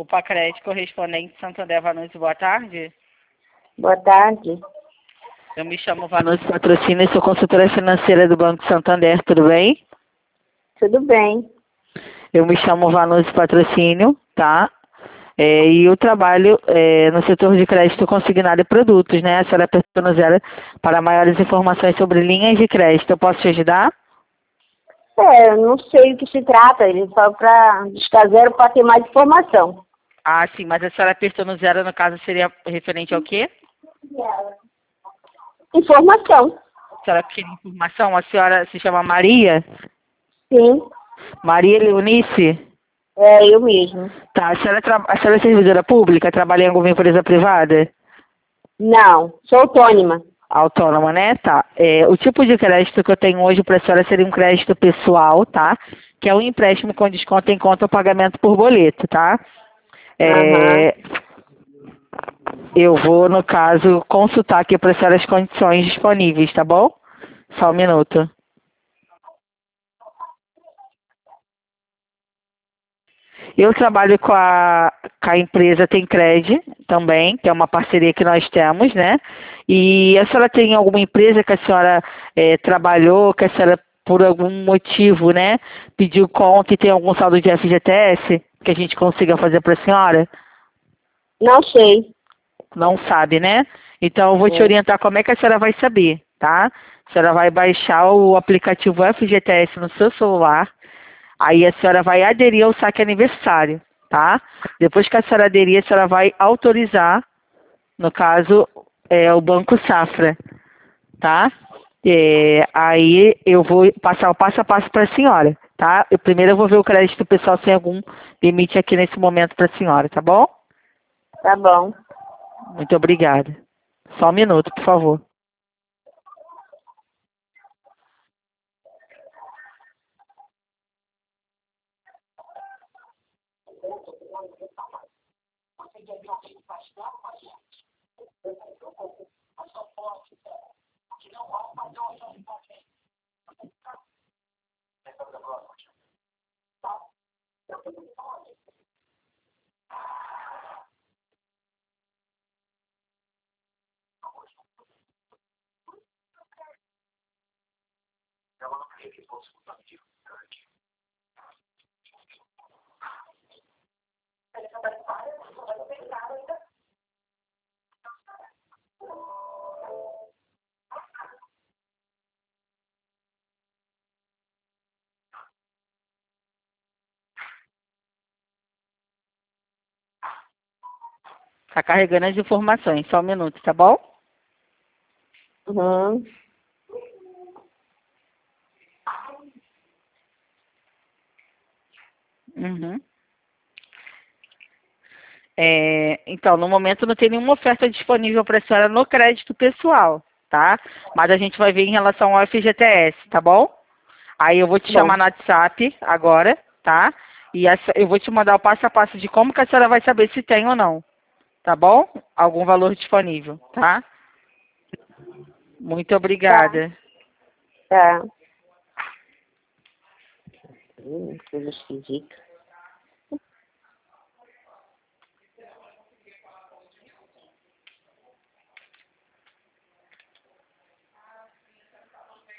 o Pacred correspondente Santander Vanucci, boa tarde. Boa tarde. Eu me chamo Vanucci Patrocínio e sou consultora financeira do Banco Santander, tudo bem? Tudo bem. Eu me chamo Vanucci Patrocínio, tá? E eu trabalho no setor de crédito consignado e produtos, né? A senhora apertou no zero para maiores informações sobre linhas de crédito. Eu posso te ajudar? Eu não sei o que se trata, ele só para buscar zero para ter mais informação. Ah, sim, mas a senhora apertou no zero, no caso, seria referente ao quê? Informação. A senhora queria informação? A senhora se chama Maria? Sim, Maria Leonice? é eu mesmo. Tá, a senhora é servidora pública? Trabalha em alguma empresa privada? Não, sou autônoma. Autônoma, né? Tá. O tipo de crédito que eu tenho hoje para a senhora seria um crédito pessoal, tá? Que é um empréstimo com desconto em conta ou pagamento por boleto, tá? Aham. Eu vou, no caso, consultar aqui para a senhora as condições disponíveis, tá bom? Só um minuto. Eu trabalho com a empresa Tencred também, que é uma parceria que nós temos, né? E a senhora tem alguma empresa que a senhora trabalhou, que a senhora, por algum motivo, né, pediu conta e tem algum saldo de FGTS que a gente consiga fazer para a senhora? Não sei. Não sabe, né? Então eu vou te É. orientar como é que a senhora vai saber, tá? A senhora vai baixar o aplicativo FGTS no seu celular. Aí a senhora vai aderir ao saque aniversário, tá? Depois que a senhora aderir, a senhora vai autorizar, no caso, o Banco Safra, tá? Aí eu vou passar o passo a passo para a senhora, tá? Primeiro eu vou ver o crédito pessoal sem algum limite aqui nesse momento para a senhora, tá bom? Tá bom. Muito obrigada. Só um minuto, por favor. Tá carregando as informações, só um minuto, tá bom? Uhum. Uhum. Então, no momento não tem nenhuma oferta disponível para a senhora no crédito pessoal, tá? Mas a gente vai ver em relação ao FGTS, tá bom? Aí eu vou te Bom, chamar no WhatsApp agora, tá? E eu vou te mandar o passo a passo de como que a senhora vai saber se tem ou não, tá bom? Algum valor disponível, tá? Muito tá. obrigada. Tá. Coisa esquisita.